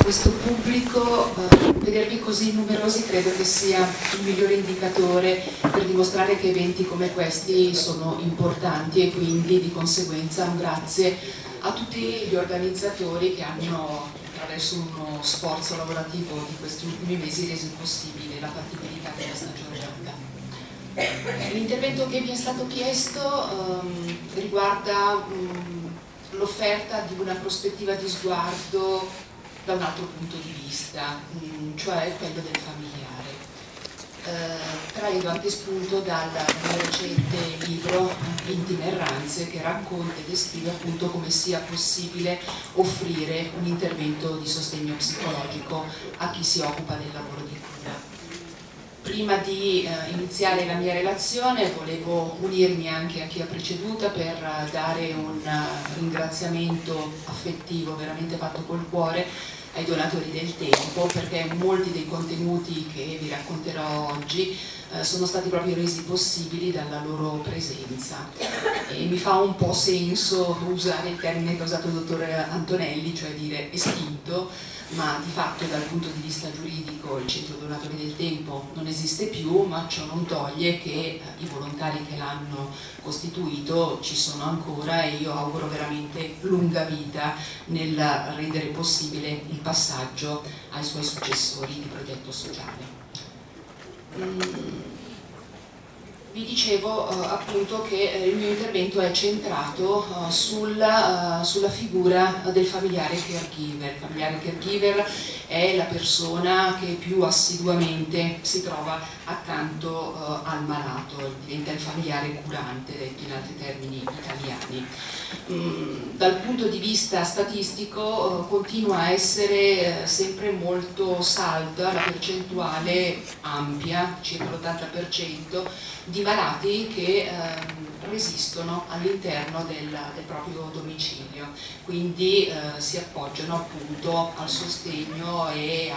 questo pubblico, vedervi così numerosi credo che sia il migliore indicatore per dimostrare che eventi come questi sono importanti, e quindi di conseguenza un grazie a tutti gli organizzatori che hanno, attraverso uno sforzo lavorativo di questi ultimi mesi, reso possibile la fattibilità di questa giornata. L'intervento che mi è stato chiesto riguarda l'offerta di una prospettiva di sguardo da un altro punto di vista, cioè quello del familiare. Traendo anche spunto dal mio recente libro Itineranze, che racconta e descrive appunto come sia possibile offrire un intervento di sostegno psicologico a chi si occupa del lavoro di cura. Prima di iniziare la mia relazione volevo unirmi anche a chi ha preceduta per dare un ringraziamento affettivo veramente fatto col cuore ai donatori del tempo, perché molti dei contenuti che vi racconterò oggi sono stati proprio resi possibili dalla loro presenza, e mi fa un po' senso usare il termine che ha usato il dottor Antonelli, cioè dire estinto, ma di fatto dal punto di vista giuridico il Centro Donatori del Tempo non esiste più, ma ciò non toglie che i volontari che l'hanno costituito ci sono ancora, e io auguro veramente lunga vita nel rendere possibile il passaggio ai suoi successori di progetto sociale. Vi dicevo appunto che il mio intervento è centrato sulla figura del familiare caregiver. Il familiare caregiver è la persona che più assiduamente si trova accanto al malato, diventa il familiare curante, detto in altri termini italiani. Dal punto di vista statistico continua a essere sempre molto salda la percentuale ampia, circa l'80%, di malati che resistono all'interno del proprio domicilio, quindi si appoggiano appunto al sostegno e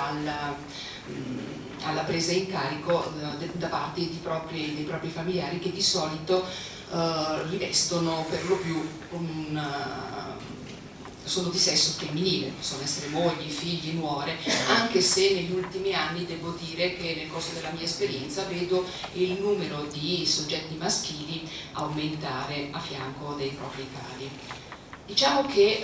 alla presa in carico da parte dei propri familiari, che di solito rivestono per lo più sono di sesso femminile, possono essere mogli, figli, nuore, anche se negli ultimi anni devo dire che nel corso della mia esperienza vedo il numero di soggetti maschili aumentare a fianco dei propri cari. Diciamo che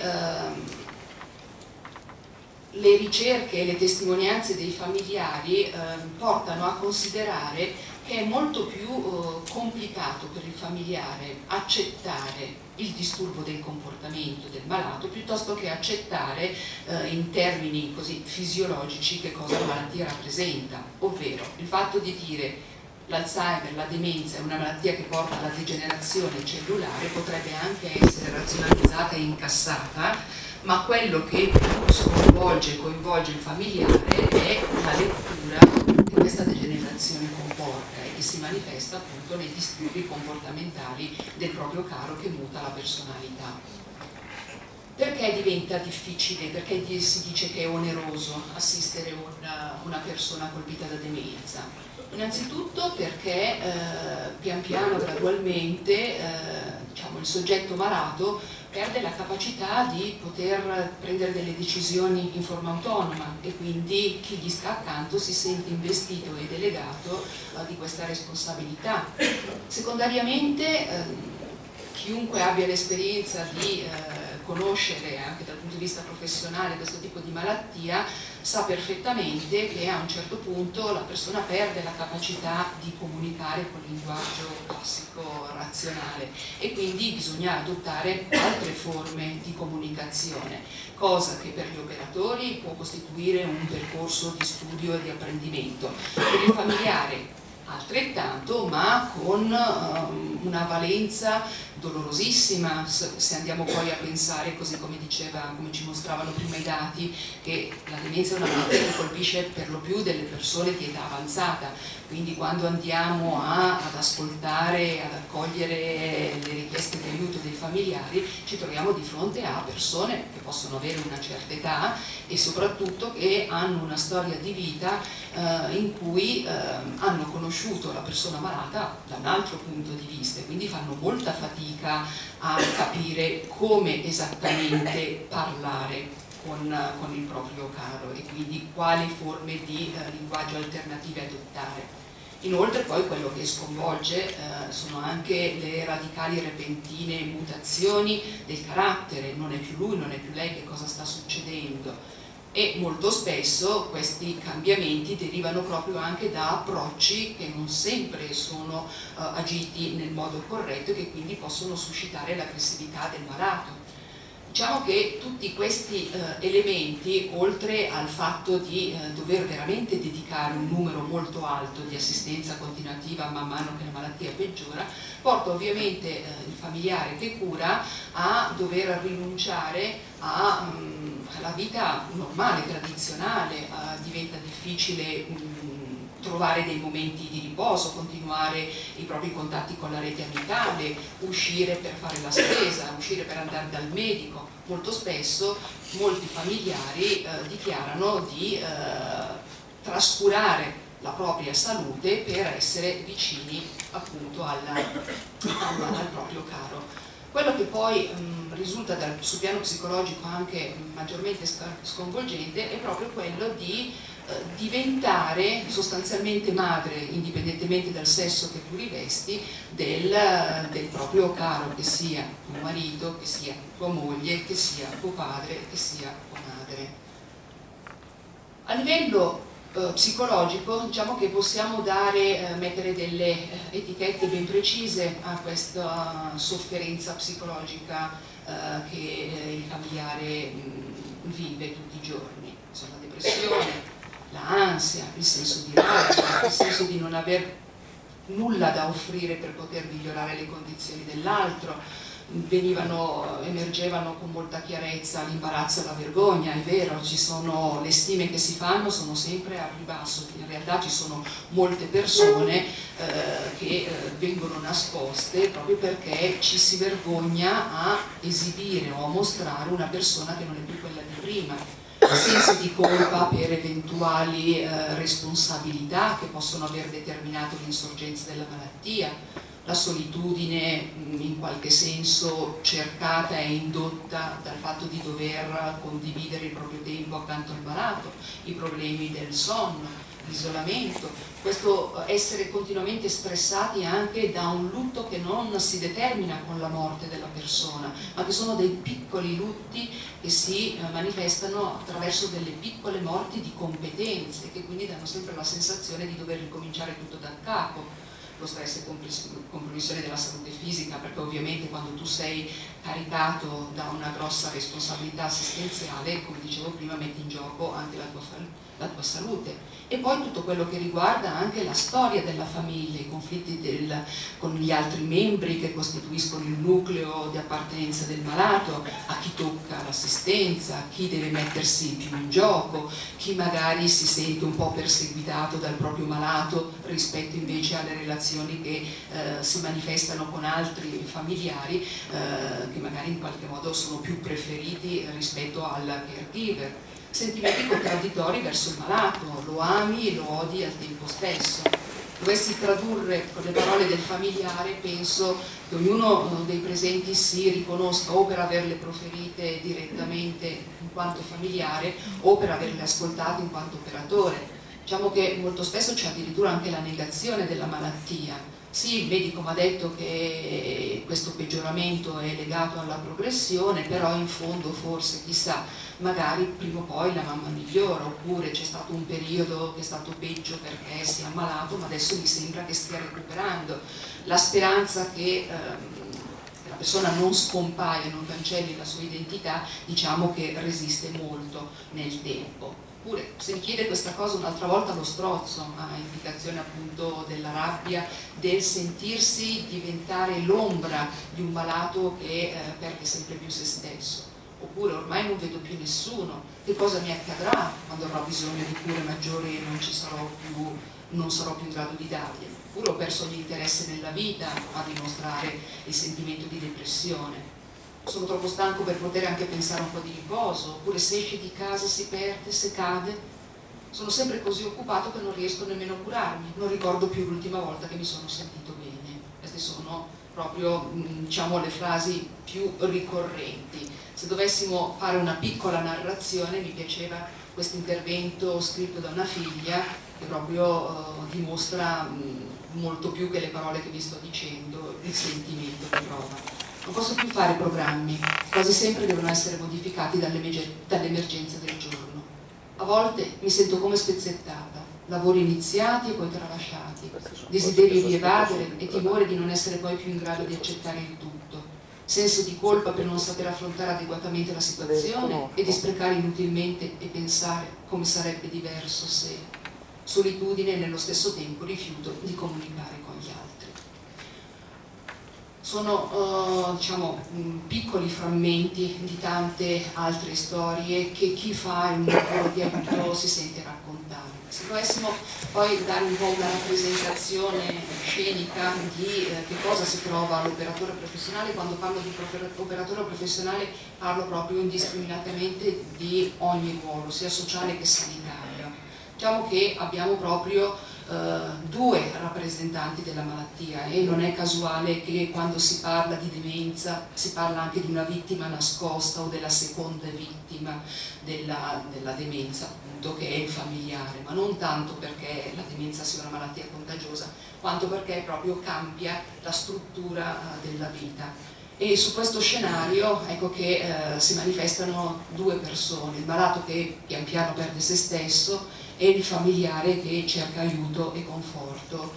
le ricerche e le testimonianze dei familiari portano a considerare che è molto più complicato per il familiare accettare il disturbo del comportamento del malato, piuttosto che accettare in termini così fisiologici che cosa la malattia rappresenta, ovvero il fatto di dire l'Alzheimer, la demenza è una malattia che porta alla degenerazione cellulare, potrebbe anche essere razionalizzata e incassata, ma quello che più sconvolge e coinvolge il familiare è la lettura che questa degenerazione comporta e che si manifesta appunto nei disturbi comportamentali del proprio caro, che muta la personalità. Perché diventa difficile, perché si dice che è oneroso assistere una persona colpita da demenza? Innanzitutto perché pian piano, gradualmente, diciamo, il soggetto malato perde la capacità di poter prendere delle decisioni in forma autonoma, e quindi chi gli sta accanto si sente investito e delegato di questa responsabilità. Secondariamente, chiunque abbia l'esperienza di conoscere anche dal punto di vista professionale questo tipo di malattia sa perfettamente che a un certo punto la persona perde la capacità di comunicare con linguaggio classico razionale, e quindi bisogna adottare altre forme di comunicazione, cosa che per gli operatori può costituire un percorso di studio e di apprendimento, per il familiare altrettanto, ma con una valenza dolorosissima se andiamo poi a pensare, così come ci mostravano prima i dati, che la demenza è una malattia che colpisce per lo più delle persone di età avanzata, quindi quando andiamo ad ascoltare, ad accogliere le richieste di aiuto dei familiari, ci troviamo di fronte a persone che possono avere una certa età e soprattutto che hanno una storia di vita in cui hanno conosciuto la persona malata da un altro punto di vista, e quindi fanno molta fatica a capire come esattamente parlare con il proprio caro, e quindi quali forme di linguaggio alternative adottare. Inoltre poi quello che sconvolge sono anche le radicali e repentine mutazioni del carattere, non è più lui, non è più lei, che cosa sta succedendo, e molto spesso questi cambiamenti derivano proprio anche da approcci che non sempre sono agiti nel modo corretto e che quindi possono suscitare l'aggressività del malato. Diciamo che tutti questi elementi, oltre al fatto di dover veramente dedicare un numero molto alto di assistenza continuativa man mano che la malattia peggiora, porta ovviamente il familiare che cura a dover rinunciare alla vita normale, tradizionale, diventa difficile trovare dei momenti di riposo, continuare i propri contatti con la rete amicale, uscire per fare la spesa, uscire per andare dal medico. Molto spesso molti familiari dichiarano di trascurare la propria salute per essere vicini appunto al proprio caro. Quello che poi risulta sul piano psicologico anche maggiormente sconvolgente è proprio quello di diventare sostanzialmente madre, indipendentemente dal sesso che tu rivesti, del proprio caro, che sia tuo marito, che sia tua moglie, che sia tuo padre, che sia tua madre. A livello psicologico, diciamo che possiamo mettere delle etichette ben precise a questa sofferenza psicologica che il familiare vive tutti i giorni. Insomma, la depressione, l'ansia, il senso di rabbia, il senso di non aver nulla da offrire per poter migliorare le condizioni dell'altro. Emergevano con molta chiarezza l'imbarazzo e la vergogna. È vero, le stime che si fanno sono sempre a ribasso, in realtà ci sono molte persone che vengono nascoste proprio perché ci si vergogna a esibire o a mostrare una persona che non è più quella di prima. Sensi di colpa per eventuali responsabilità che possono aver determinato l'insorgenza della malattia, la solitudine in qualche senso cercata e indotta dal fatto di dover condividere il proprio tempo accanto al malato, i problemi del sonno, l'isolamento, questo essere continuamente stressati anche da un lutto che non si determina con la morte della persona, ma che sono dei piccoli lutti che si manifestano attraverso delle piccole morti di competenze, che quindi danno sempre la sensazione di dover ricominciare tutto da capo. Lo stress e compromissione della salute fisica, perché ovviamente quando tu sei caricato da una grossa responsabilità assistenziale, come dicevo prima, metti in gioco anche la tua salute. E poi tutto quello che riguarda anche la storia della famiglia, i conflitti con gli altri membri che costituiscono il nucleo di appartenenza del malato, a chi tocca l'assistenza, chi deve mettersi più in gioco, chi magari si sente un po' perseguitato dal proprio malato rispetto invece alle relazioni che si manifestano con altri familiari che magari in qualche modo sono più preferiti rispetto al caregiver. Sentimenti contraddittori verso il malato, lo ami e lo odi al tempo stesso. Dovessi tradurre con le parole del familiare, penso che ognuno dei presenti si riconosca o per averle proferite direttamente in quanto familiare o per averle ascoltate in quanto operatore. Diciamo che molto spesso c'è addirittura anche la negazione della malattia. Sì, il medico mi ha detto che questo peggioramento è legato alla progressione, però in fondo forse, chissà, magari prima o poi la mamma migliora, oppure c'è stato un periodo che è stato peggio perché si è ammalato, ma adesso mi sembra che stia recuperando. La speranza che la persona non scompaia, non cancelli la sua identità, diciamo che resiste molto nel tempo. Oppure, se mi chiede questa cosa un'altra volta, lo strozzo, a indicazione appunto della rabbia, del sentirsi diventare l'ombra di un malato che perde sempre più se stesso. Oppure, ormai non vedo più nessuno, che cosa mi accadrà quando avrò bisogno di cure maggiori e non sarò più in grado di dargliele. Oppure ho perso l'interesse nella vita, a dimostrare il sentimento di depressione. Sono troppo stanco per poter anche pensare un po' di riposo, oppure se esce di casa si perde, se cade. Sono sempre così occupato che non riesco nemmeno a curarmi, non ricordo più l'ultima volta che mi sono sentito bene. Queste sono proprio, diciamo, le frasi più ricorrenti Se dovessimo fare una piccola narrazione, mi piaceva questo intervento scritto da una figlia che proprio dimostra molto più che le parole che vi sto dicendo il sentimento che prova. Non posso più fare programmi, quasi sempre devono essere modificati dall'emergenza del giorno. A volte mi sento come spezzettata, lavori iniziati e poi tralasciati, desiderio di evadere e timore di non essere poi più in grado di accettare il tutto, senso di colpa per non saper affrontare adeguatamente la situazione e di sprecare inutilmente e pensare come sarebbe diverso se, solitudine e nello stesso tempo rifiuto di comunicare con gli altri. Sono diciamo, piccoli frammenti di tante altre storie che chi fa un lavoro di aiuto si sente raccontare. Se dovessimo poi dare un po' una rappresentazione scenica di che cosa si prova all'operatore professionale, quando parlo di operatore professionale parlo proprio indiscriminatamente di ogni ruolo, sia sociale che sanitario. Diciamo che abbiamo proprio due rappresentanti della malattia e non è casuale che quando si parla di demenza si parla anche di una vittima nascosta o della seconda vittima della demenza, appunto, che è il familiare, ma non tanto perché la demenza sia una malattia contagiosa, quanto perché proprio cambia la struttura della vita. E su questo scenario ecco che si manifestano due persone, il malato che pian piano perde se stesso e il familiare che cerca aiuto e conforto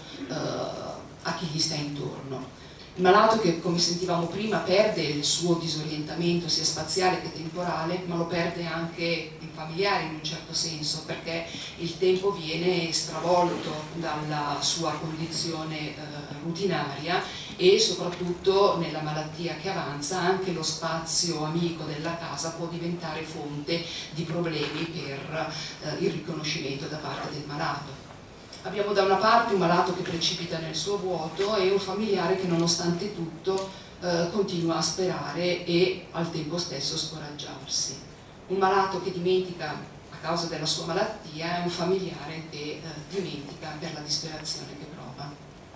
a chi gli sta intorno. Il malato che, come sentivamo prima, perde il suo disorientamento sia spaziale che temporale, ma lo perde anche il familiare in un certo senso, perché il tempo viene stravolto dalla sua condizione rutinaria e soprattutto nella malattia che avanza anche lo spazio amico della casa può diventare fonte di problemi per il riconoscimento da parte del malato. Abbiamo da una parte un malato che precipita nel suo vuoto e un familiare che nonostante tutto continua a sperare e al tempo stesso scoraggiarsi. Un malato che dimentica a causa della sua malattia è un familiare che dimentica per la disperazione che prova.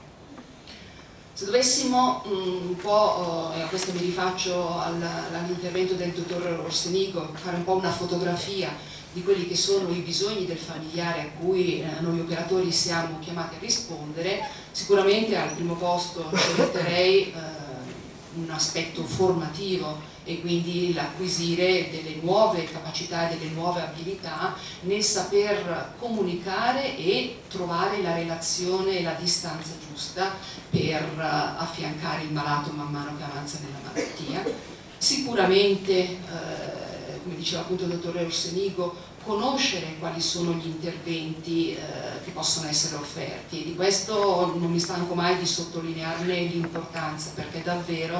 Se dovessimo un po', e a questo mi rifaccio all'intervento del dottor Orsenigo, fare un po' una fotografia di quelli che sono i bisogni del familiare a cui noi operatori siamo chiamati a rispondere, sicuramente al primo posto ci metterei un aspetto formativo e quindi l'acquisire delle nuove capacità e delle nuove abilità nel saper comunicare e trovare la relazione e la distanza giusta per affiancare il malato man mano che avanza nella malattia. Sicuramente, come diceva appunto il dottore Orsenigo, conoscere quali sono gli interventi che possono essere offerti, e di questo non mi stanco mai di sottolinearne l'importanza, perché davvero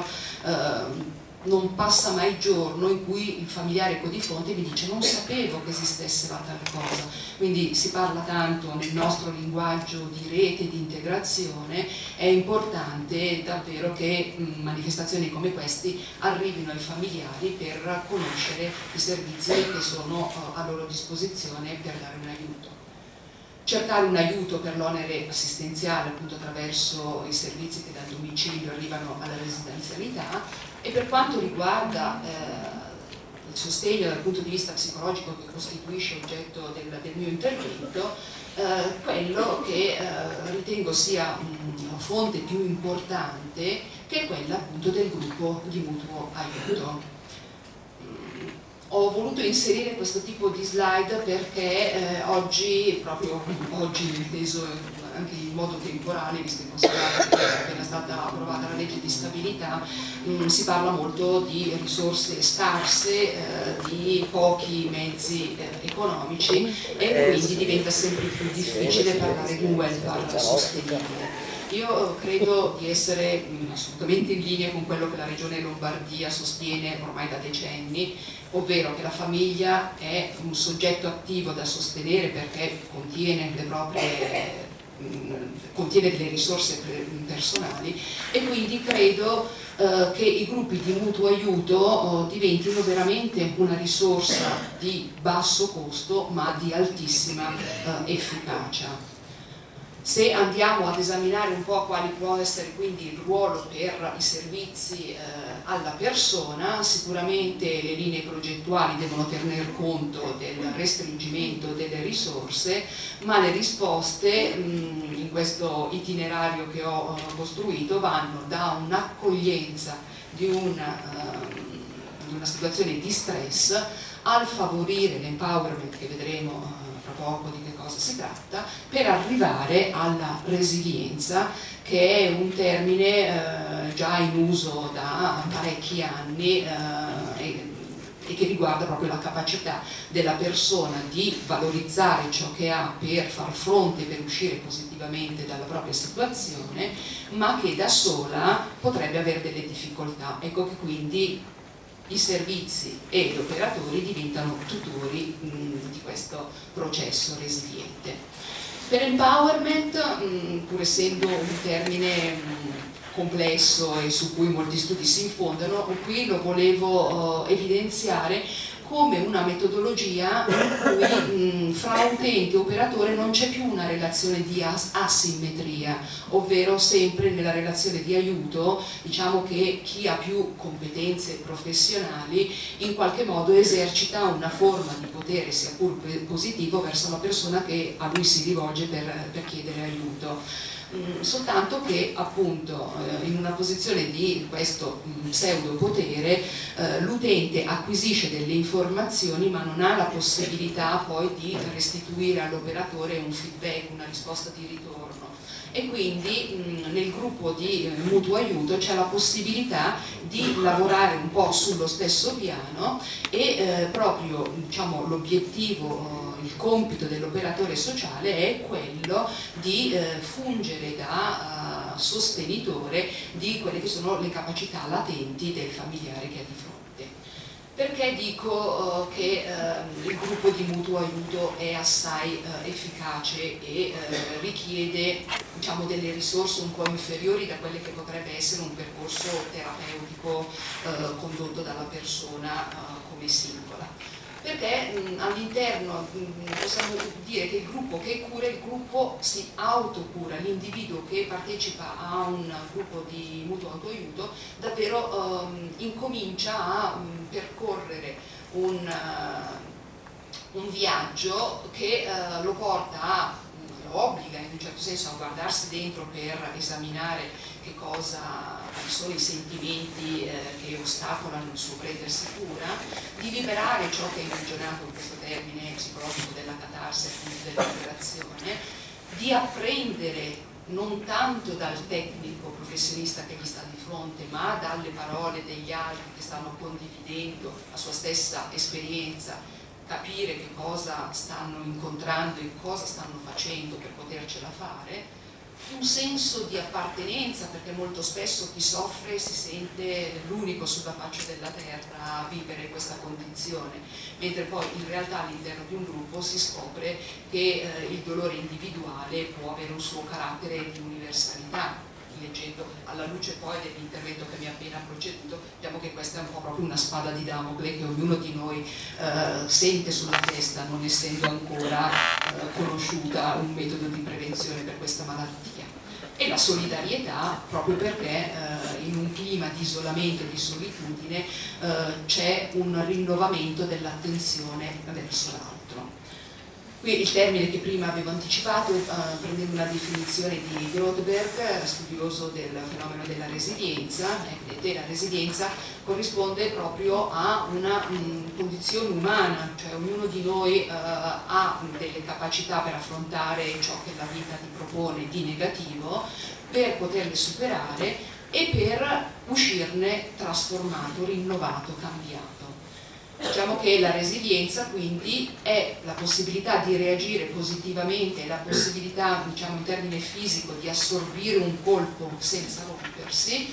non passa mai giorno in cui il familiare di fronte mi dice non sapevo che esistesse la tal cosa. Quindi si parla tanto nel nostro linguaggio di rete, di integrazione, è importante davvero che manifestazioni come queste arrivino ai familiari per conoscere i servizi che sono a loro disposizione per dare un aiuto. Cercare un aiuto per l'onere assistenziale appunto attraverso i servizi che dal domicilio arrivano alla residenzialità, e per quanto riguarda il sostegno dal punto di vista psicologico che costituisce oggetto del mio intervento, quello che ritengo sia una fonte più importante, che è quella appunto del gruppo di mutuo aiuto. Ho voluto inserire questo tipo di slide perché oggi, proprio oggi inteso anche in modo temporale, visto e considerato che è appena stata approvata la legge di stabilità, si parla molto di risorse scarse, di pochi mezzi economici, e quindi diventa sempre più difficile parlare di un welfare sostenibile. Io credo di essere assolutamente in linea con quello che la Regione Lombardia sostiene ormai da decenni, ovvero che la famiglia è un soggetto attivo da sostenere perché contiene delle risorse personali, e quindi credo che i gruppi di mutuo aiuto diventino veramente una risorsa di basso costo ma di altissima efficacia. Se andiamo ad esaminare un po' quali può essere quindi il ruolo per i servizi alla persona, sicuramente le linee progettuali devono tener conto del restringimento delle risorse, ma le risposte in questo itinerario che ho costruito vanno da un'accoglienza di una situazione di stress al favorire l'empowerment, che vedremo tra poco di che cosa si tratta, per arrivare alla resilienza, che è un termine già in uso da parecchi anni e che riguarda proprio la capacità della persona di valorizzare ciò che ha per far fronte, per uscire positivamente dalla propria situazione, ma che da sola potrebbe avere delle difficoltà. Ecco che quindi i servizi e gli operatori diventano tutori di questo processo resiliente. Per empowerment, pur essendo un termine complesso e su cui molti studi si infondano, qui lo volevo evidenziare come una metodologia in cui fra utente e operatore non c'è più una relazione di asimmetria, ovvero sempre nella relazione di aiuto diciamo che chi ha più competenze professionali in qualche modo esercita una forma di potere, sia pur positivo, verso la persona che a lui si rivolge per chiedere aiuto. Soltanto che appunto in una posizione di questo pseudo potere l'utente acquisisce delle informazioni ma non ha la possibilità poi di restituire all'operatore un feedback, una risposta di ritorno, e quindi nel gruppo di mutuo aiuto c'è la possibilità di lavorare un po' sullo stesso piano e proprio diciamo, l'obiettivo, il compito dell'operatore sociale è quello di fungere da sostenitore di quelle che sono le capacità latenti del familiare che ha di fronte. Perché dico che il gruppo di mutuo aiuto è assai efficace e richiede diciamo, delle risorse un po' inferiori da quelle che potrebbe essere un percorso terapeutico condotto dalla persona come singola? Perché all'interno possiamo dire che il gruppo che cura, il gruppo si autocura, l'individuo che partecipa a un gruppo di mutuo autoaiuto davvero incomincia a percorrere un viaggio che lo porta a, lo obbliga in un certo senso a guardarsi dentro per esaminare che cosa sono i sentimenti che ostacolano il suo prendersi cura, di liberare ciò che è imprigionato in questo termine psicologico della catarsi, appunto della liberazione, di apprendere non tanto dal tecnico professionista che gli sta di fronte, ma dalle parole degli altri che stanno condividendo la sua stessa esperienza, capire che cosa stanno incontrando e cosa stanno facendo per potercela fare, un senso di appartenenza, perché molto spesso chi soffre si sente l'unico sulla faccia della terra a vivere questa condizione, mentre poi in realtà all'interno di un gruppo si scopre che il dolore individuale può avere un suo carattere di universalità. Leggendo alla luce poi dell'intervento che mi ha appena proceduto, vediamo che questa è un po' proprio una spada di Damocle che ognuno di noi sente sulla testa, non essendo ancora conosciuta un metodo di prevenzione per questa malattia. E la solidarietà, proprio perché in un clima di isolamento e di solitudine c'è un rinnovamento dell'attenzione verso l'altro. Qui il termine che prima avevo anticipato, prendendo una definizione di Grothberg, studioso del fenomeno della resilienza, vedete, la resilienza corrisponde proprio a una condizione umana, cioè ognuno di noi ha delle capacità per affrontare ciò che la vita ti propone di negativo, per poterle superare e per uscirne trasformato, rinnovato, cambiato. Diciamo che la resilienza quindi è la possibilità di reagire positivamente, la possibilità, diciamo in termine fisico, di assorbire un colpo senza rompersi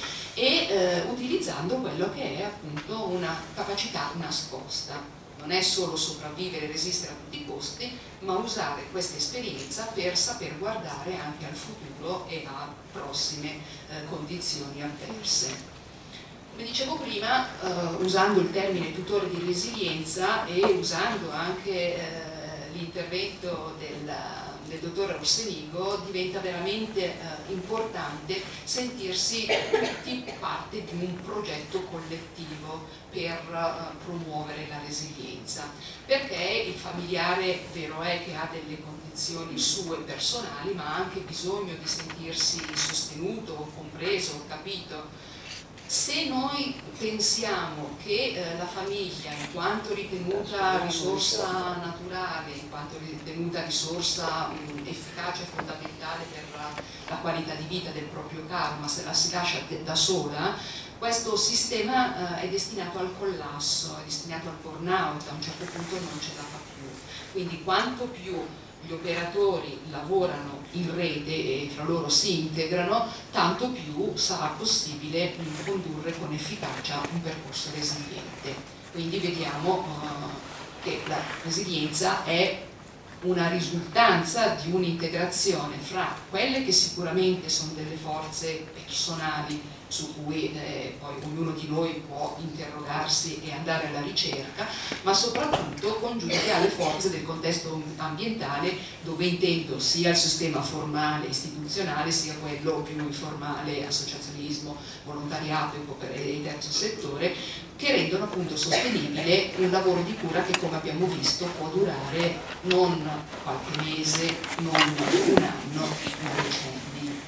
e utilizzando quello che è appunto una capacità nascosta. Non è solo sopravvivere e resistere a tutti i costi, ma usare questa esperienza per saper guardare anche al futuro e a prossime condizioni avverse. Come dicevo prima, usando il termine tutore di resilienza e usando anche l'intervento del dottor Orsenigo diventa veramente importante sentirsi tutti parte di un progetto collettivo per promuovere la resilienza, perché il familiare vero è che ha delle condizioni sue personali, ma ha anche bisogno di sentirsi sostenuto, compreso, capito. Se noi pensiamo che la famiglia, in quanto ritenuta risorsa naturale, in quanto ritenuta risorsa efficace e fondamentale per la qualità di vita del proprio caro, ma se la si lascia da sola, questo sistema è destinato al collasso, è destinato al burnout, a un certo punto non ce la fa più. Quindi quanto più gli operatori lavorano in rete e fra loro si integrano, tanto più sarà possibile condurre con efficacia un percorso resiliente. Quindi vediamo che la resilienza è una risultanza di un'integrazione fra quelle che sicuramente sono delle forze personali su cui poi ognuno di noi può interrogarsi e andare alla ricerca, ma soprattutto congiunte alle forze del contesto ambientale, dove intendo sia il sistema formale, istituzionale, sia quello più informale, associazionismo, volontariato e terzo settore, che rendono appunto sostenibile un lavoro di cura che, come abbiamo visto, può durare non qualche mese, non un anno, ma decenni.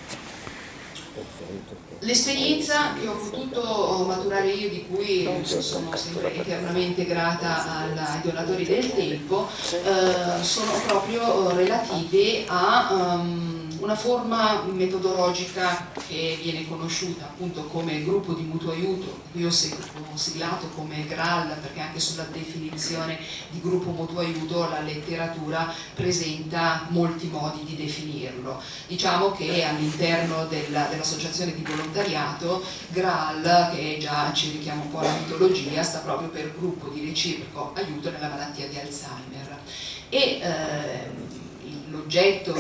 L'esperienza che ho potuto maturare io, di cui sono sempre eternamente grata ai donatori del tempo, sono proprio relative a una forma metodologica che viene conosciuta appunto come gruppo di mutuo aiuto. Io ho siglato come GRAL, perché anche sulla definizione di gruppo mutuo aiuto la letteratura presenta molti modi di definirlo. Diciamo che all'interno dell'associazione di volontariato, GRAL, che già ci richiama un po' alla mitologia, sta proprio per gruppo di reciproco aiuto nella malattia di Alzheimer. E l'oggetto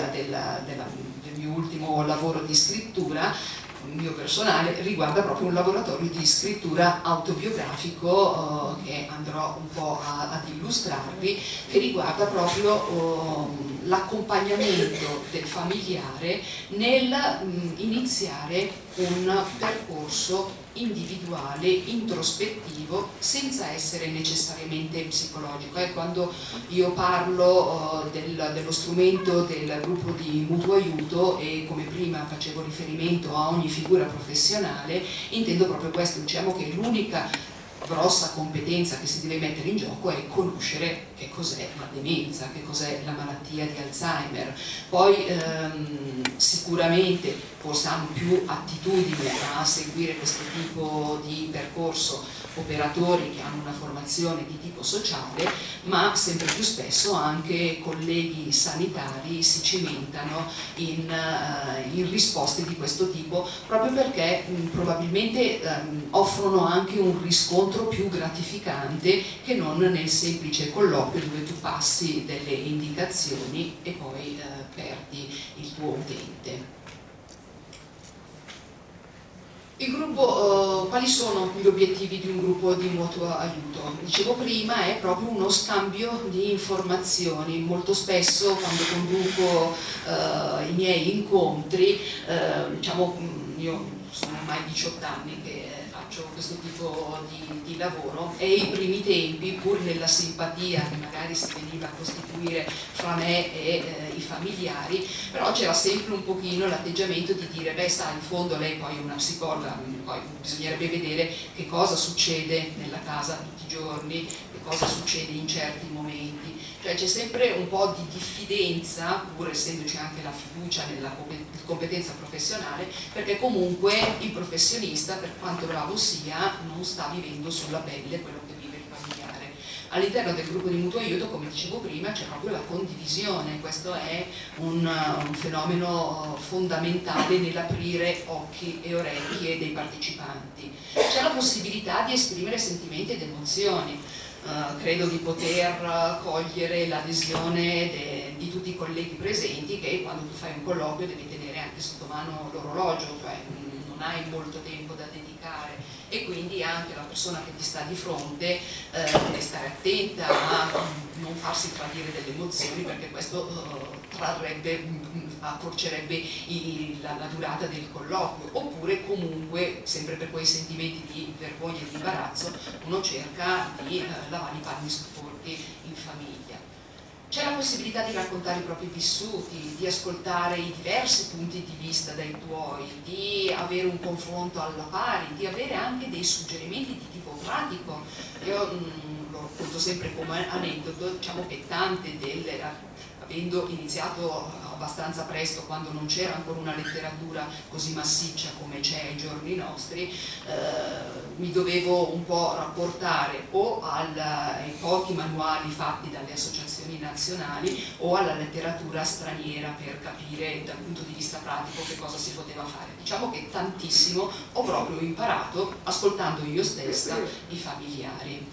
del mio ultimo lavoro di scrittura, mio personale, riguarda proprio un laboratorio di scrittura autobiografico che andrò un po' ad illustrarvi, che riguarda proprio l'accompagnamento del familiare nel iniziare un percorso individuale, introspettivo, senza essere necessariamente psicologico. Quando io parlo dello strumento del gruppo di mutuo aiuto, e come prima facevo riferimento a ogni figura professionale, intendo proprio questo. Diciamo che l'unica grossa competenza che si deve mettere in gioco è conoscere che cos'è la demenza, che cos'è la malattia di Alzheimer. Poi sicuramente forse hanno più attitudine a seguire questo tipo di percorso operatori che hanno una formazione di tipo sociale, ma sempre più spesso anche colleghi sanitari si cimentano in risposte di questo tipo, proprio perché probabilmente offrono anche un riscontro più gratificante che non nel semplice colloquio dove tu passi delle indicazioni e poi perdi il tuo utente. Il gruppo, quali sono gli obiettivi di un gruppo di mutuo aiuto? Dicevo prima, è proprio uno scambio di informazioni. Molto spesso quando conduco i miei incontri, diciamo, io sono ormai 18 anni che faccio questo tipo di lavoro, e i primi tempi, pur nella simpatia che magari si veniva a costituire fra me e i familiari, però c'era sempre un pochino l'atteggiamento di dire: beh, sta, in fondo lei poi è una psicologa, poi bisognerebbe vedere che cosa succede nella casa tutti i giorni, che cosa succede in certi momenti. Cioè c'è sempre un po' di diffidenza, pur essendoci anche la fiducia nella competenza professionale, perché comunque il professionista, per quanto bravo sia, non sta vivendo sulla pelle quello che vive il familiare. All'interno del gruppo di mutuo aiuto, come dicevo prima, c'è proprio la condivisione. Questo è un fenomeno fondamentale nell'aprire occhi e orecchie dei partecipanti. C'è la possibilità di esprimere sentimenti ed emozioni. Credo di poter cogliere l'adesione di tutti i colleghi presenti, che quando tu fai un colloquio devi tenere anche sotto mano l'orologio, cioè non hai molto tempo da dedicare, e quindi anche la persona che ti sta di fronte deve stare attenta a non far farsi tradire delle emozioni, perché questo accorcerebbe la durata del colloquio, oppure comunque, sempre per quei sentimenti di vergogna e di imbarazzo, uno cerca di lavare i panni sporchi in famiglia. C'è la possibilità di raccontare i propri vissuti, di ascoltare i diversi punti di vista dai tuoi, di avere un confronto alla pari, di avere anche dei suggerimenti di tipo pratico. Io lo racconto sempre come aneddoto, diciamo che tante avendo iniziato abbastanza presto, quando non c'era ancora una letteratura così massiccia come c'è ai giorni nostri, mi dovevo un po' rapportare o ai pochi manuali fatti dalle associazioni nazionali o alla letteratura straniera per capire dal punto di vista pratico che cosa si poteva fare. Diciamo che tantissimo ho proprio imparato ascoltando io stessa i familiari.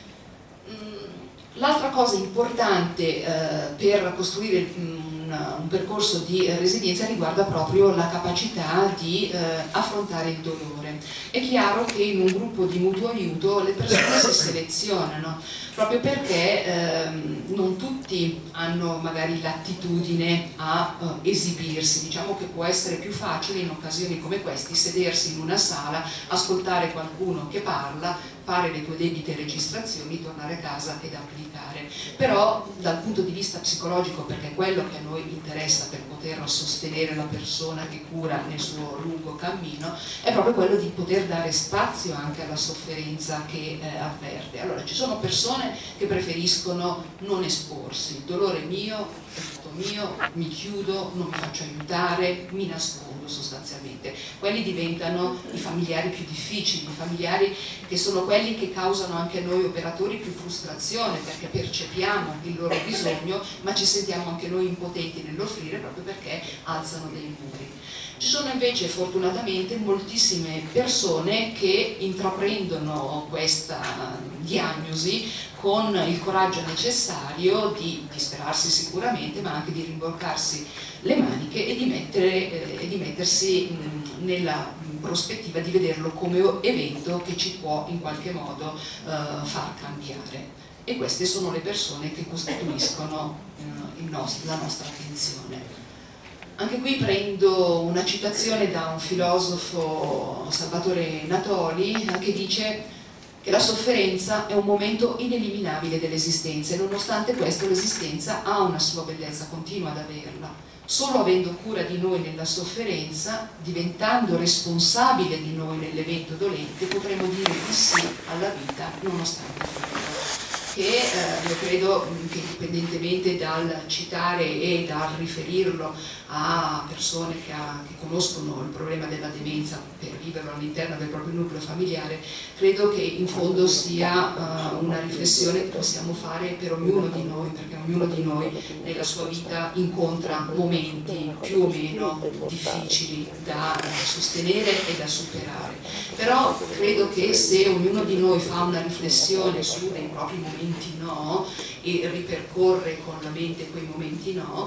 L'altra cosa importante per costruire un percorso di resilienza riguarda proprio la capacità di affrontare il dolore. È chiaro che in un gruppo di mutuo aiuto le persone si selezionano, proprio perché non tutti hanno magari l'attitudine a esibirsi. Diciamo che può essere più facile in occasioni come queste sedersi in una sala, ascoltare qualcuno che parla, fare le tue debite registrazioni, tornare a casa ed applicare. Però dal punto di vista psicologico, perché è quello che a noi interessa per poter sostenere la persona che cura nel suo lungo cammino, è proprio quello di poter dare spazio anche alla sofferenza che avverte. Allora, ci sono persone che preferiscono non esporsi: il dolore è mio, è tutto mio, mi chiudo, non mi faccio aiutare, mi nascondo sostanzialmente. Quelli diventano i familiari più difficili, i familiari che sono quelli che causano anche a noi operatori più frustrazione, perché percepiamo il loro bisogno ma ci sentiamo anche noi impotenti nell'offrire, proprio perché alzano dei muri. Ci sono invece fortunatamente moltissime persone che intraprendono questa diagnosi con il coraggio necessario di disperarsi sicuramente, ma anche di rimboccarsi le maniche e di mettersi nella prospettiva di vederlo come evento che ci può in qualche modo far cambiare. E queste sono le persone che costituiscono la nostra attenzione. Anche qui prendo una citazione da un filosofo, Salvatore Natoli, che dice che la sofferenza è un momento ineliminabile dell'esistenza e nonostante questo l'esistenza ha una sua bellezza, continua ad averla. Solo avendo cura di noi nella sofferenza, diventando responsabile di noi nell'evento dolente, potremo dire di sì alla vita nonostante tutto. Che io credo che, indipendentemente dal citare e dal riferirlo a persone che conoscono il problema della demenza per viverlo all'interno del proprio nucleo familiare, credo che in fondo sia una riflessione che possiamo fare per ognuno di noi, perché ognuno di noi nella sua vita incontra momenti più o meno difficili da sostenere e da superare. Però credo che se ognuno di noi fa una riflessione su dei propri momenti no e ripercorre con la mente quei momenti no,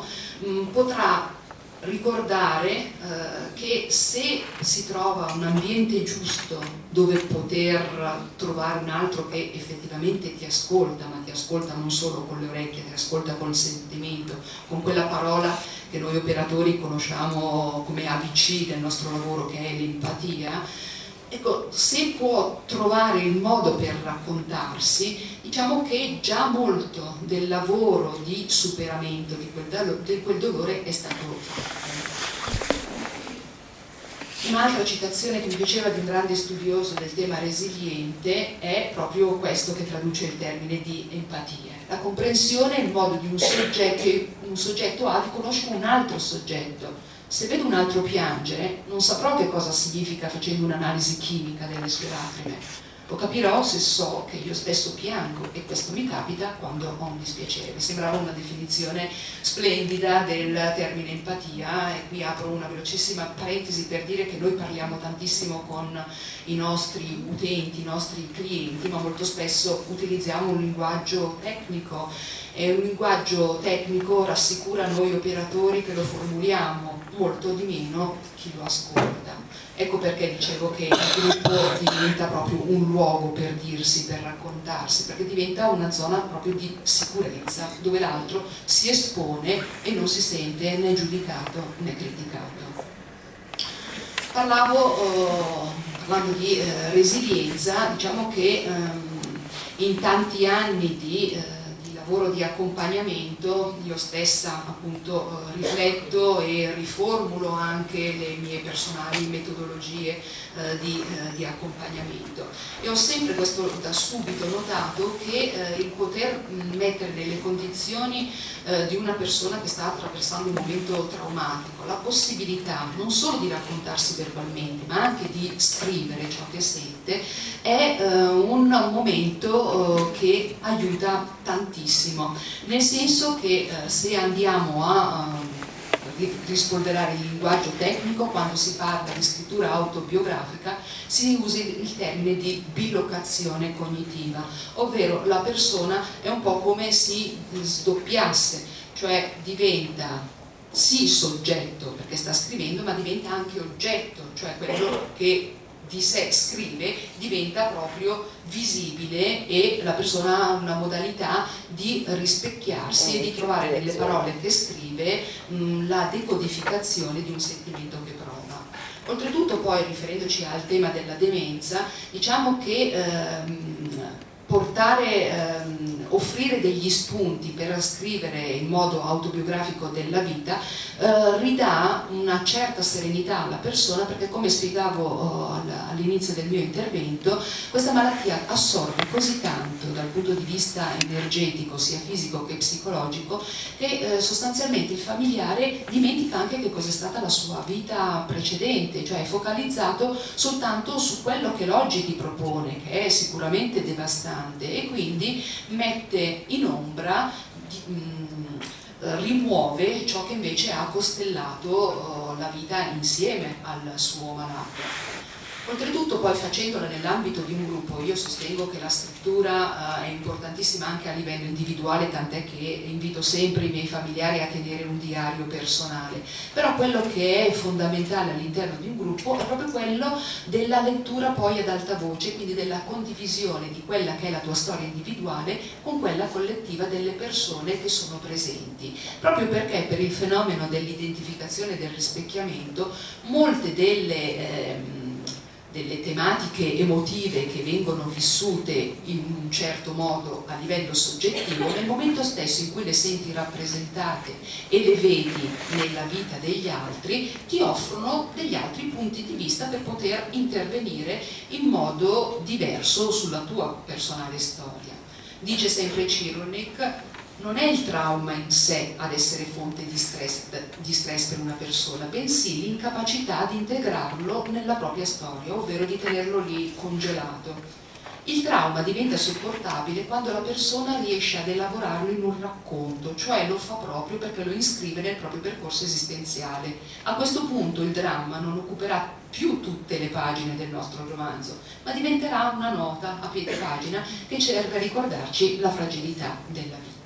potrà ricordare che se si trova un ambiente giusto dove poter trovare un altro che effettivamente ti ascolta, ma ti ascolta non solo con le orecchie, ti ascolta col sentimento, con quella parola che noi operatori conosciamo come ABC del nostro lavoro, che è l'empatia. Ecco, se può trovare il modo per raccontarsi, diciamo che già molto del lavoro di superamento di quel dolore è stato fatto. Un'altra citazione che mi piaceva di un grande studioso del tema resiliente è proprio questo che traduce il termine di empatia. La comprensione è il modo di un soggetto ha di conoscere un altro soggetto. Se vedo un altro piangere, non saprò che cosa significa facendo un'analisi chimica delle sue lacrime. Lo capirò se so che io stesso piango, e questo mi capita quando ho un dispiacere. Mi sembrava una definizione splendida del termine empatia, e qui apro una velocissima parentesi per dire che noi parliamo tantissimo con i nostri utenti, i nostri clienti, ma molto spesso utilizziamo un linguaggio tecnico È un linguaggio tecnico, rassicura noi operatori che lo formuliamo, molto di meno chi lo ascolta. Ecco perché dicevo che il gruppo diventa proprio un luogo per dirsi, per raccontarsi, perché diventa una zona proprio di sicurezza, dove l'altro si espone e non si sente né giudicato né criticato. Parlando di resilienza, diciamo che in tanti anni di lavoro di accompagnamento io stessa appunto rifletto e riformulo anche le mie personali metodologie di accompagnamento, e ho sempre da subito notato che il poter mettere nelle condizioni di una persona che sta attraversando un momento traumatico la possibilità non solo di raccontarsi verbalmente ma anche di scrivere ciò che sente è un momento che aiuta tantissimo, nel senso che se andiamo a rispolverare il linguaggio tecnico, quando si parla di scrittura autobiografica si usa il termine di bilocazione cognitiva, ovvero la persona è un po' come si sdoppiasse, cioè diventa sì soggetto perché sta scrivendo, ma diventa anche oggetto, cioè quello che di sé scrive diventa proprio visibile e la persona ha una modalità di rispecchiarsi e di trovare nelle parole che scrive la decodificazione di un sentimento che prova. Oltretutto poi, riferendoci al tema della demenza, diciamo che offrire degli spunti per scrivere in modo autobiografico della vita ridà una certa serenità alla persona, perché come spiegavo all'inizio del mio intervento, questa malattia assorbe così tanto dal punto di vista energetico, sia fisico che psicologico, che sostanzialmente il familiare dimentica anche che cosa è stata la sua vita precedente, cioè è focalizzato soltanto su quello che l'oggi ti propone, che è sicuramente devastante, e quindi mette in ombra, rimuove ciò che invece ha costellato la vita insieme al suo malato. Oltretutto poi facendola nell'ambito di un gruppo, io sostengo che la scrittura è importantissima anche a livello individuale, tant'è che invito sempre i miei familiari a tenere un diario personale, però quello che è fondamentale all'interno di un gruppo è proprio quello della lettura poi ad alta voce, quindi della condivisione di quella che è la tua storia individuale con quella collettiva delle persone che sono presenti, proprio perché per il fenomeno dell'identificazione e del rispecchiamento molte delle tematiche emotive che vengono vissute in un certo modo a livello soggettivo, nel momento stesso in cui le senti rappresentate e le vedi nella vita degli altri, ti offrono degli altri punti di vista per poter intervenire in modo diverso sulla tua personale storia. Dice sempre Cyrulnik: non è il trauma in sé ad essere fonte di stress per una persona, bensì l'incapacità di integrarlo nella propria storia, ovvero di tenerlo lì congelato. Il trauma diventa sopportabile quando la persona riesce ad elaborarlo in un racconto, cioè lo fa proprio perché lo iscrive nel proprio percorso esistenziale. A questo punto il dramma non occuperà più tutte le pagine del nostro romanzo, ma diventerà una nota a piede pagina che cerca di ricordarci la fragilità della vita.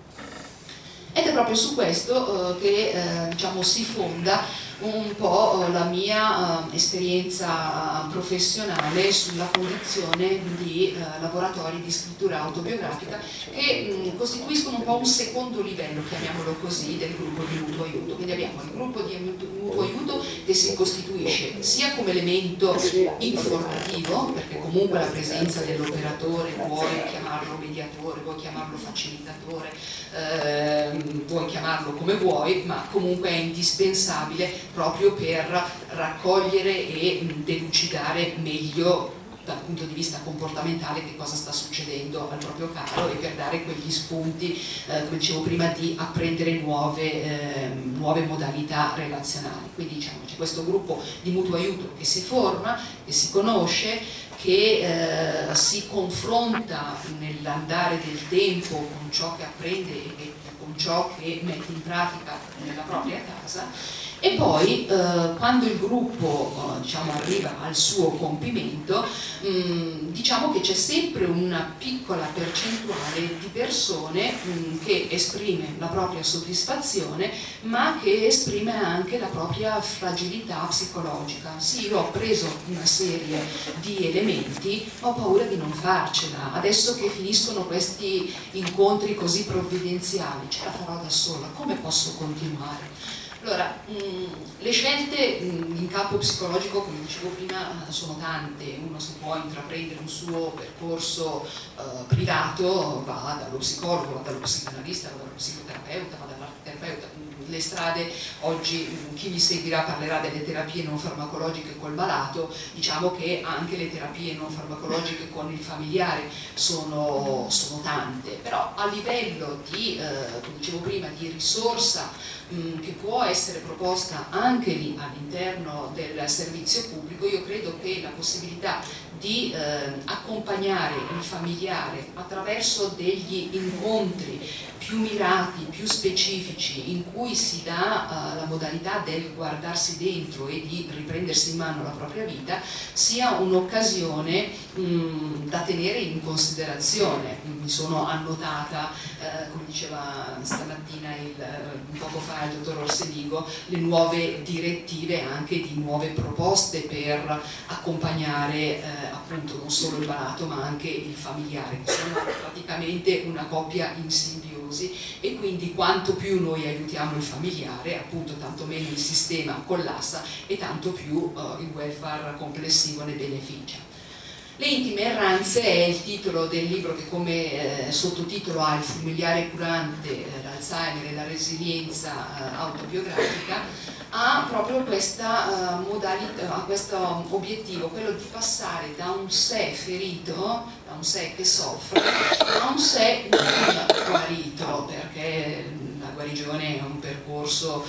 Ed è proprio su questo che diciamo, si fonda un po' la mia esperienza professionale sulla condizione di laboratori di scrittura autobiografica che costituiscono un po' un secondo livello, chiamiamolo così, del gruppo di mutuo aiuto. Quindi abbiamo il gruppo di mutuo aiuto che si costituisce sia come elemento informativo, perché comunque la presenza dell'operatore, vuoi chiamarlo mediatore, vuoi chiamarlo facilitatore, vuoi chiamarlo come vuoi, ma comunque è indispensabile proprio per raccogliere e delucidare meglio dal punto di vista comportamentale che cosa sta succedendo al proprio caro e per dare quegli spunti, come dicevo prima, di apprendere nuove modalità relazionali. Quindi diciamo c'è questo gruppo di mutuo aiuto che si forma, che si conosce, che si confronta nell'andare del tempo con ciò che apprende e con ciò che mette in pratica nella propria casa, e poi quando il gruppo diciamo, arriva al suo compimento diciamo che c'è sempre una piccola percentuale di persone che esprime la propria soddisfazione, ma che esprime anche la propria fragilità psicologica. Sì, io ho preso una serie di elementi, ma ho paura di non farcela. Adesso che finiscono questi incontri così provvidenziali, ce la farò da sola, come posso continuare? Allora, le scelte in campo psicologico, come dicevo prima, sono tante. Uno si può intraprendere un suo percorso privato, va dallo psicologo, va dallo psicanalista, va dallo psicoterapeuta, va dall'arteterapeuta. Le strade, oggi chi mi seguirà parlerà delle terapie non farmacologiche col malato, diciamo che anche le terapie non farmacologiche con il familiare sono tante, però a livello di, come dicevo prima, di risorsa che può essere proposta anche lì all'interno del servizio pubblico, io credo che la possibilità di accompagnare il familiare attraverso degli incontri più mirati, più specifici, in cui si dà la modalità del guardarsi dentro e di riprendersi in mano la propria vita, sia un'occasione da tenere in considerazione. Mi sono annotata, come diceva stamattina poco fa il dottor Orsenigo, le nuove direttive anche di nuove proposte per accompagnare appunto non solo il malato ma anche il familiare, che sono praticamente una coppia in simbiosi, e quindi quanto più noi aiutiamo il familiare, appunto tanto meno il sistema collassa e tanto più il welfare complessivo ne beneficia. Le intime erranze è il titolo del libro che come sottotitolo ha il familiare curante, l'Alzheimer e la resilienza autobiografica. Ha proprio questa modalità, questo obiettivo, quello di passare da un sé ferito, da un sé che soffre, a un sé non guarito, perché la guarigione è un percorso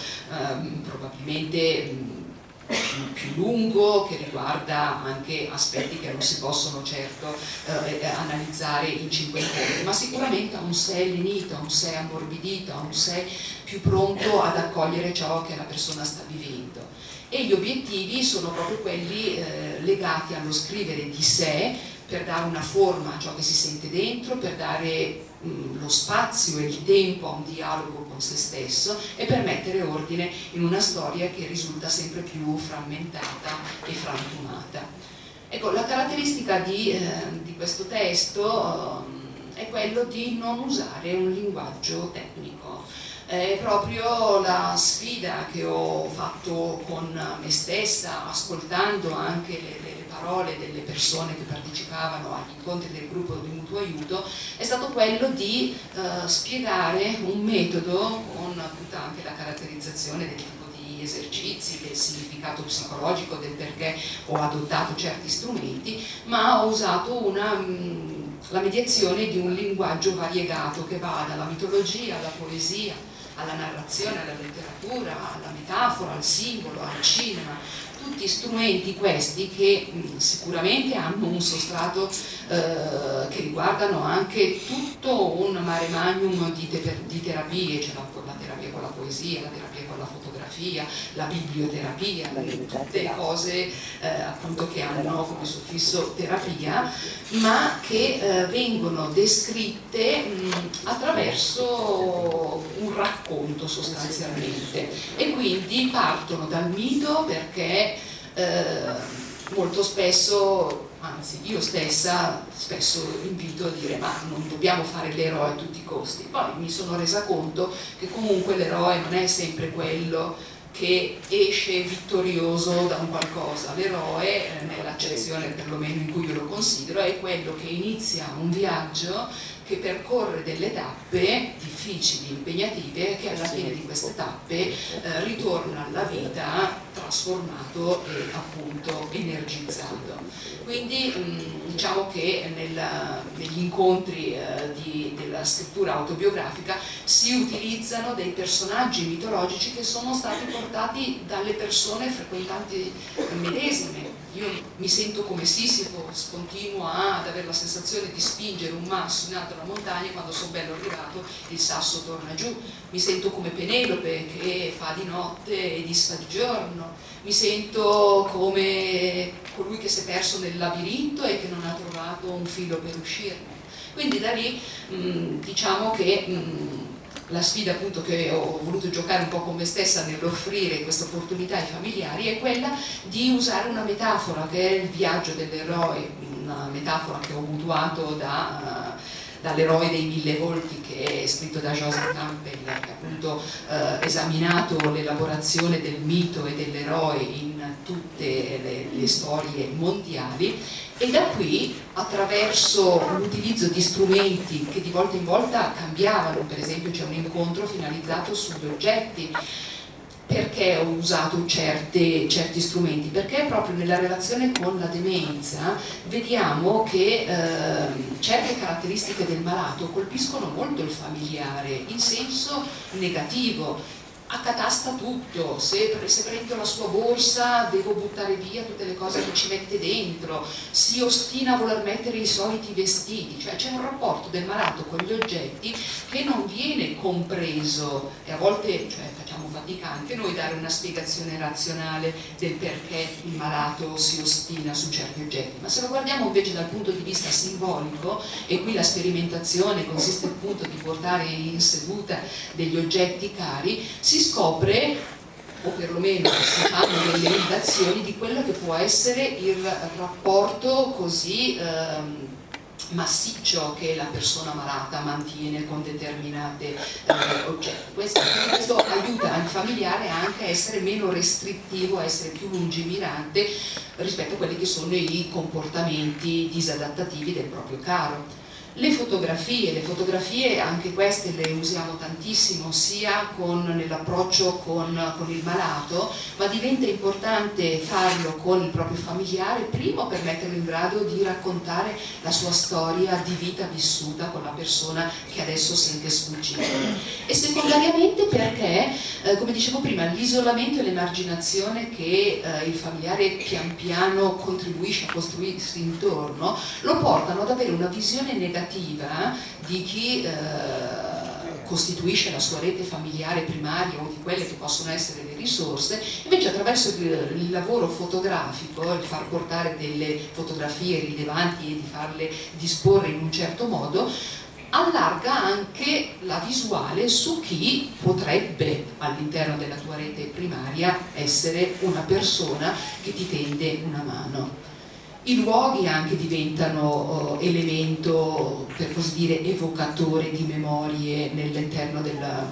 probabilmente più lungo, che riguarda anche aspetti che non si possono certo analizzare in 5 incontri, ma sicuramente a un sé lenito, a un sé ammorbidito, a un sé più pronto ad accogliere ciò che la persona sta vivendo. E gli obiettivi sono proprio quelli legati allo scrivere di sé, per dare una forma a ciò che si sente dentro, per dare lo spazio e il tempo a un dialogo con se stesso e per mettere ordine in una storia che risulta sempre più frammentata e frantumata. Ecco, la caratteristica di questo testo è quello di non usare un linguaggio tecnico. È proprio la sfida che ho fatto con me stessa, ascoltando anche le parole delle persone che partecipavano agli incontri del gruppo di mutuo aiuto, è stato quello di spiegare un metodo con tutta anche la caratterizzazione del tipo di esercizi, del significato psicologico, del perché ho adottato certi strumenti, ma ho usato la mediazione di un linguaggio variegato che va dalla mitologia alla poesia, alla narrazione, alla letteratura, alla metafora, al simbolo, al cinema, tutti strumenti questi che sicuramente hanno un sostrato che riguardano anche tutto un mare magnum di terapie, cioè la terapia con la poesia, la terapia con la fotografia, la biblioterapia, tutte cose appunto che hanno come suffisso terapia, ma che vengono descritte attraverso un racconto sostanzialmente, e quindi partono dal mito, perché molto spesso, anzi io stessa spesso invito a dire ma non dobbiamo fare l'eroe a tutti i costi. Poi mi sono resa conto che comunque l'eroe non è sempre quello che esce vittorioso da un qualcosa. L'eroe, nell'accezione perlomeno in cui io lo considero, è quello che inizia un viaggio, che percorre delle tappe difficili, impegnative, che alla fine di queste tappe ritorna alla vita trasformato e appunto energizzato. Quindi diciamo che negli incontri della scrittura autobiografica si utilizzano dei personaggi mitologici che sono stati portati dalle persone frequentanti medesime. io mi sento come Sisifo, continuo ad avere la sensazione di spingere un masso in alto la montagna e quando sono bello arrivato il sasso torna giù. Mi sento come Penelope che fa di notte e disfa di giorno. Mi sento come colui che si è perso nel labirinto e che non ha trovato un filo per uscirne. Quindi da lì diciamo che la sfida appunto che ho voluto giocare un po' con me stessa nell'offrire questa opportunità ai familiari è quella di usare una metafora che è il viaggio dell'eroe, una metafora che ho mutuato dall'eroe dei 1000 volti, che è scritto da Joseph Campbell, che ha appunto esaminato l'elaborazione del mito e dell'eroe in tutte le storie mondiali, e da qui, attraverso l'utilizzo di strumenti che di volta in volta cambiavano, per esempio c'è un incontro finalizzato sugli oggetti. Perché ho usato certi strumenti? Perché proprio nella relazione con la demenza vediamo che certe caratteristiche del malato colpiscono molto il familiare in senso negativo. Accatasta tutto, se prendo la sua borsa devo buttare via tutte le cose che ci mette dentro, si ostina a voler mettere i soliti vestiti, cioè c'è un rapporto del malato con gli oggetti che non viene compreso, e a volte facciamo fatica anche noi a dare una spiegazione razionale del perché il malato si ostina su certi oggetti, ma se lo guardiamo invece dal punto di vista simbolico, e qui la sperimentazione consiste appunto di portare in seduta degli oggetti cari, si scopre, o perlomeno si fanno delle indicazioni di quello che può essere il rapporto così massiccio che la persona malata mantiene con determinati oggetti. Questo aiuta il familiare anche a essere meno restrittivo, a essere più lungimirante rispetto a quelli che sono i comportamenti disadattativi del proprio caro. Le fotografie anche queste le usiamo tantissimo sia nell'approccio con il malato, ma diventa importante farlo con il proprio familiare, primo per metterlo in grado di raccontare la sua storia di vita vissuta con la persona che adesso sente sfuggire, e secondariamente perché, come dicevo prima, l'isolamento e l'emarginazione che il familiare pian piano contribuisce a costruirsi intorno lo portano ad avere una visione negativa di chi costituisce la sua rete familiare primaria o di quelle che possono essere le risorse. Invece attraverso il lavoro fotografico, il far portare delle fotografie rilevanti e di farle disporre in un certo modo, allarga anche la visuale su chi potrebbe all'interno della tua rete primaria essere una persona che ti tende una mano. I luoghi anche diventano elemento, per così dire, evocatore di memorie all'interno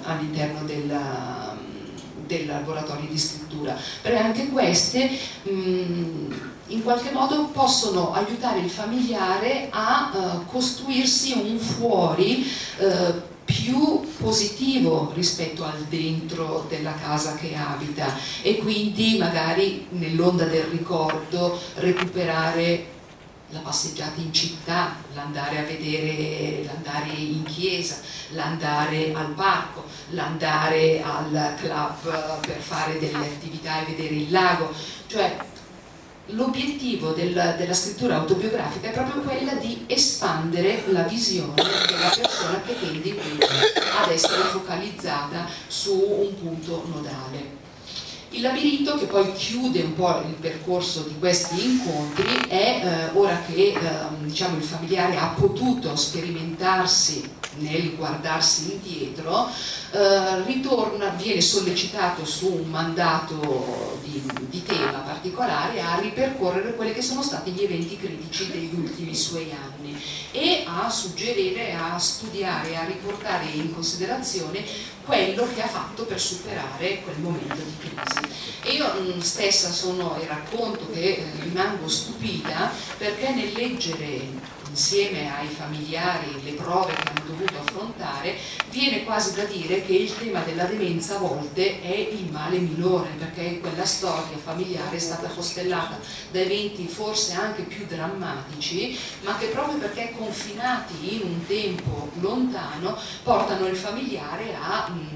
del laboratorio di scrittura, perché anche queste in qualche modo possono aiutare il familiare a costruirsi un fuori più positivo rispetto al dentro della casa che abita, e quindi magari nell'onda del ricordo recuperare la passeggiata in città, l'andare a vedere, l'andare in chiesa, l'andare al parco, l'andare al club per fare delle attività e vedere il lago. Cioè l'obiettivo della scrittura autobiografica è proprio quella di espandere la visione della persona che tende invece ad essere focalizzata su un punto nodale. Il labirinto, che poi chiude un po' il percorso di questi incontri, è ora che diciamo, il familiare ha potuto sperimentarsi nel guardarsi indietro, viene sollecitato su un mandato di tema particolare a ripercorrere quelli che sono stati gli eventi critici degli ultimi suoi anni e a suggerire, a studiare, a riportare in considerazione quello che ha fatto per superare quel momento di crisi. E io stessa e racconto che rimango stupita perché nel leggere insieme ai familiari le prove che hanno dovuto affrontare, viene quasi da dire che il tema della demenza a volte è il male minore, perché quella storia familiare è stata costellata da eventi forse anche più drammatici, ma che proprio perché confinati in un tempo lontano portano il familiare a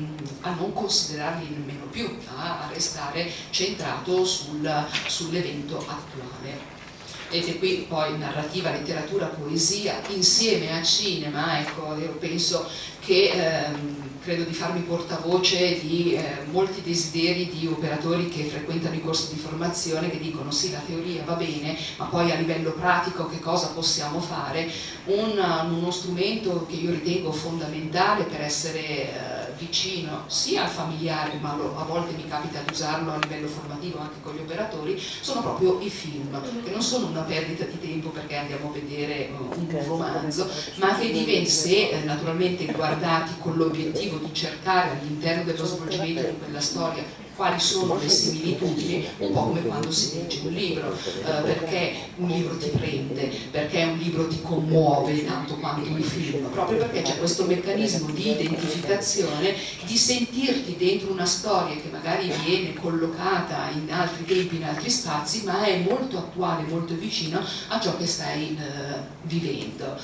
a non considerarli nemmeno più, a restare centrato sull'evento attuale. E qui poi narrativa, letteratura, poesia, insieme a cinema, ecco, io penso che credo di farmi portavoce di molti desideri di operatori che frequentano i corsi di formazione, che dicono sì, la teoria va bene, ma poi a livello pratico che cosa possiamo fare? Uno strumento che io ritengo fondamentale per essere vicino sia al familiare, ma a volte mi capita di usarlo a livello formativo anche con gli operatori, sono proprio i film, che non sono una perdita di tempo perché andiamo a vedere un romanzo, ma che se naturalmente guardati con l'obiettivo di cercare all'interno dello svolgimento di quella storia quali sono le similitudini, un po' come quando si legge un libro, perché un libro ti prende, perché un libro ti commuove tanto quanto un film, proprio perché c'è questo meccanismo di identificazione, di sentirti dentro una storia che magari viene collocata in altri tempi, in altri spazi, ma è molto attuale, molto vicino a ciò che stai vivendo.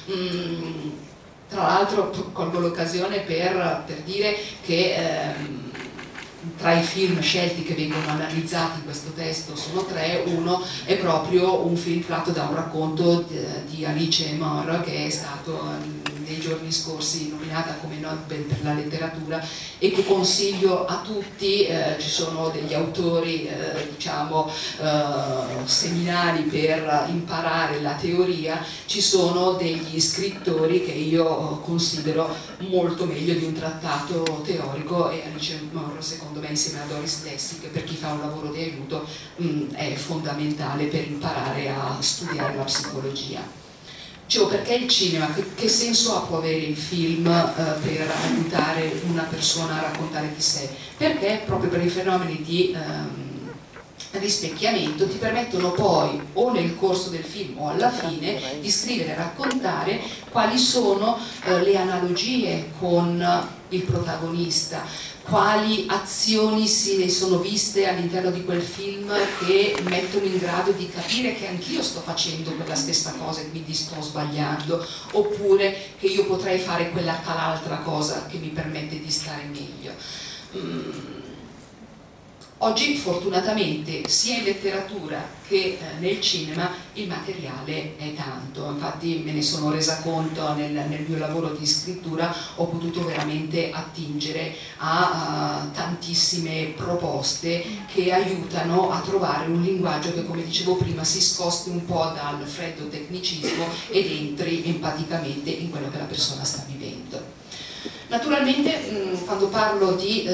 Tra l'altro colgo l'occasione per dire che tra i film scelti che vengono analizzati in questo testo sono 3, uno è proprio un film tratto da un racconto di Alice Moore, che è stato nei giorni scorsi nominata come Nobel per la letteratura e che consiglio a tutti. Ci sono degli autori diciamo seminali per imparare la teoria, ci sono degli scrittori che io considero molto meglio di un trattato teorico, e Alice Moore secondo me insieme a Doris Lessig, per chi fa un lavoro di aiuto, è fondamentale per imparare a studiare la psicologia. Dicevo, perché il cinema? Che senso può avere il film per aiutare una persona a raccontare di sé? Perché proprio per i fenomeni di rispecchiamento ti permettono poi, o nel corso del film o alla fine, di scrivere e raccontare quali sono le analogie con il protagonista, quali azioni si sono viste all'interno di quel film che mettono in grado di capire che anch'io sto facendo quella stessa cosa e quindi sto sbagliando, oppure che io potrei fare quella tal altra cosa che mi permette di stare meglio. Oggi fortunatamente sia in letteratura che nel cinema il materiale è tanto, infatti me ne sono resa conto nel mio lavoro di scrittura, ho potuto veramente attingere a tantissime proposte che aiutano a trovare un linguaggio che, come dicevo prima, si sposti un po' dal freddo tecnicismo ed entri empaticamente in quello che la persona sta vivendo. Naturalmente quando parlo di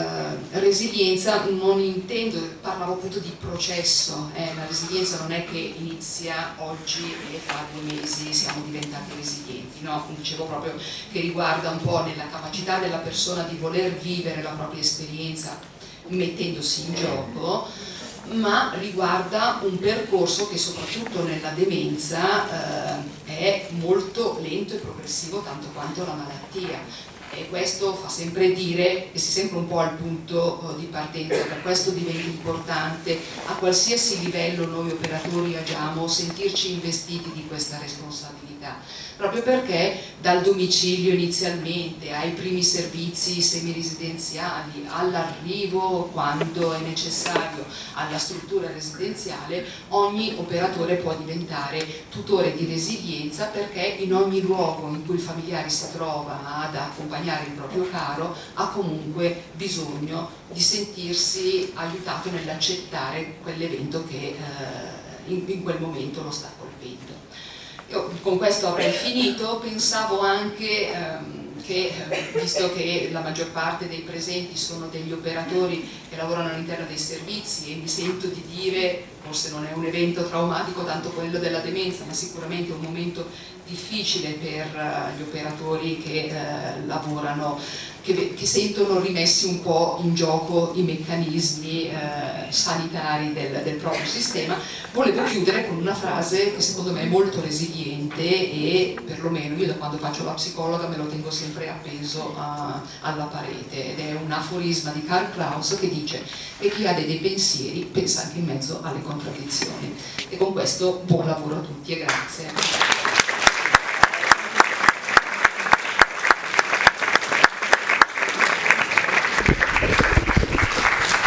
resilienza non intendo, parlavo appunto di processo, la resilienza non è che inizia oggi e fra 2 mesi siamo diventati resilienti, no, dicevo proprio che riguarda un po' nella capacità della persona di voler vivere la propria esperienza mettendosi in gioco, ma riguarda un percorso che soprattutto nella demenza è molto lento e progressivo tanto quanto la malattia. E questo fa sempre dire che si è sempre un po' al punto di partenza, per questo diventa importante a qualsiasi livello noi operatori agiamo sentirci investiti di questa responsabilità, proprio perché dal domicilio inizialmente ai primi servizi semiresidenziali, all'arrivo quando è necessario alla struttura residenziale, ogni operatore può diventare tutore di resilienza, perché in ogni luogo in cui il familiare si trova ad accompagnare il proprio caro ha comunque bisogno di sentirsi aiutato nell'accettare quell'evento che in quel momento lo sta colpendo. Io con questo avrei finito. Pensavo anche che, visto che la maggior parte dei presenti sono degli operatori che lavorano all'interno dei servizi, e mi sento di dire, forse non è un evento traumatico tanto quello della demenza, ma sicuramente un momento difficile per gli operatori che lavorano, che sentono rimessi un po' in gioco i meccanismi sanitari del proprio sistema, volevo chiudere con una frase che secondo me è molto resiliente, e perlomeno io da quando faccio la psicologa me lo tengo sempre appeso alla parete, ed è un aforisma di Karl Kraus che dice che chi ha dei pensieri pensa anche in mezzo alle contraddizioni. E con questo buon lavoro a tutti e grazie.